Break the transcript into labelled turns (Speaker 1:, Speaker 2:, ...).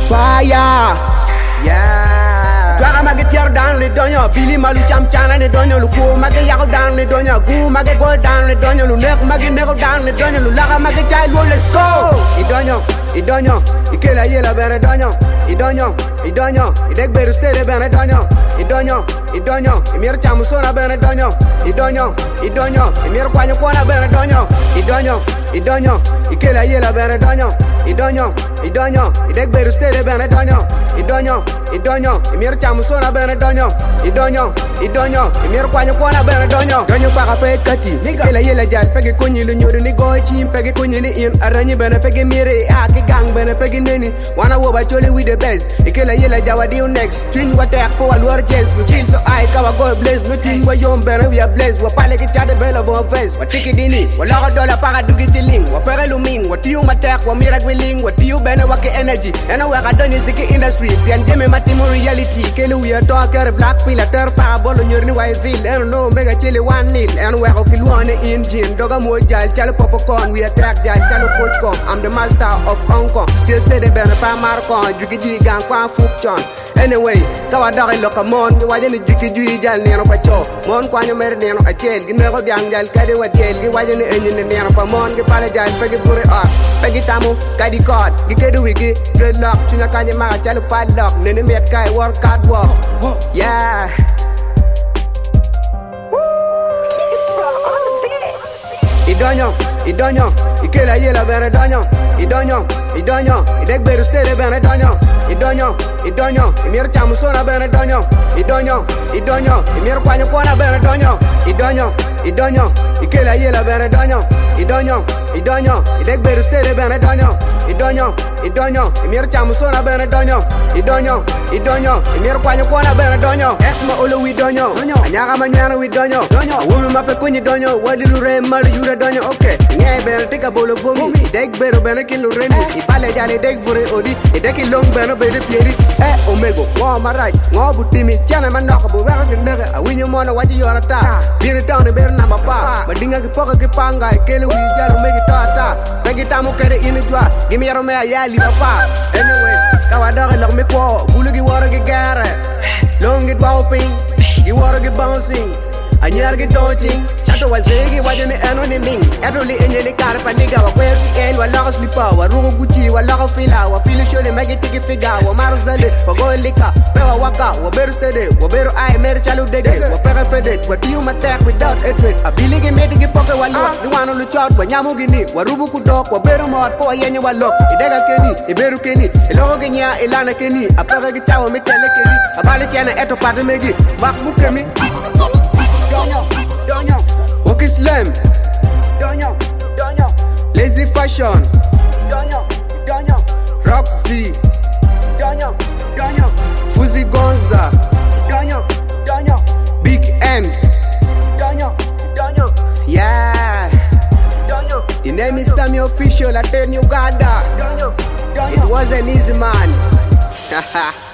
Speaker 1: fire. Yeah. Dwaga mage tear down le donyo, Billy malu cham chana le donyo, lu ko mage yago down le donyo, gu mage go down le donyo, lu nek mage nego down le donyo, lu laga mage chai lo let's go. Idonyo, ikela yela bene donyo, idonyo, idek beru stere bene donyo, idonyo, imir chamu sona bene donyo, idonyo, imir kwanyo kwana bene donyo, idonyo, ikela yela bene donyo, idonyo, idek beru stere bene donyo, idonyo, imir chamu sona bene donyo, idonyo, imir kwanyo kwana bene donyo, donyo paka pe kati, ikela yela jal pege kunyi lu nyuri ni goy chim pege kunyi ni in aranyi bene pege mire aki gang bene pege neni, wana woba choli with the best, ikela yela jawa diu next, twin wa tek po alwar jazz, we chill so I kawa go blaze, no ting wa yom bene we are blessed, wa pale ki chade bela bon face, wa tiki dini, wa logo dola paka dugi chiling, wa pere lumin, wa tiyu matek, wa mirak willing, wa tiyu bene wake energy, ena waka donye ziki industry, pian jeme matimu reality, kele we are talker, black pill, ter pa bolo nyurni wa evil, ena no mega chili 1-0, ena wako kilwane engine, doga mo jal, chalo popcorn, we attack jal, chalo coach I'm the master of Hong Kong, till stay the bene pa marcon, juki jigan kwa fuk chon. Anyway, kawa dagi loka mon, gi wajani juki jui jal neno pa cho, mon kwanyo mere neno achel, gi nego diang jal kade wadiel, gi wajani enjine neno pa mon, gi pale jal pegi bure off, pegi tamu, kadi kod, gi kedu wigi, dreadlock, chunya kanye maga chalu padlock, nene met kai work hard walk, yeah. Idonyo, ikela yela bene donyo, idonyo, idek beru stere bene donyo, idonyo, imir chamu sona bene donyo, idonyo, imir kwanyo kwana bene donyo, idonyo, ikela yela bene donyo, idonyo, idek beru stere bene donyo, idonyo, imir chamu sona bene donyo, idonyo, imir kwanyo kwana bene donyo, exma olo wi donyo, anyaga manyana wi donyo, wumi mape kunyi donyo, wadilu re mali yura donyo, okay. Ngay bene tika bolo vomi, dek bero bene kilu remi, ipale jale dek vore odi, ideki long bene bede pieri, omego, ngo marai, ngo butimi, tiana manoko bu weka kinege, awinyo mona waji yora ta, bini town e bere namba pa, badinga ki poka ki panga, ikele wijalo megi tata, pegi tamu kere ini jwa, gimi yaro mea yali papa, anyway, kawa doge lok mi kwa, bulu ki waro ki gare, long ki dwaping, ki waro ki bouncing, anyar ki dodging, chato wazegi wajani eno ni ming, edoli enye ni kare paniga, wa kwe ki en, wa logo slipa, wa rungo gucci, wa logo fila, wa fili shole megi tiki figa, wa maru zale, wa go lika, pewa waka, wa beru stede, wa beru aye meri chalu dede, wa pere fede, wa tiyu matek without hatred, a biligi medi ki poke wa lot, ni wano lu chot, wa nyamu gini, wa rubu kudok, wa beru mod, po wa yenye wa lok, idega keni, iberu keni, ilogo genya, ilana keni, a pere ki chawa mitele keni, a bale chene eto pate megi, bak mukemi, Donyo, Walk Islam, Donyo, Lazy Fashion, Donyo, Roxy, Donyo, Fuzi Gonza, Donyo, Big M's, Donyo, yeah, Donyo. The name is Sammy Official, I tell Uganda, Donyo. It wasn't easy, man. Haha.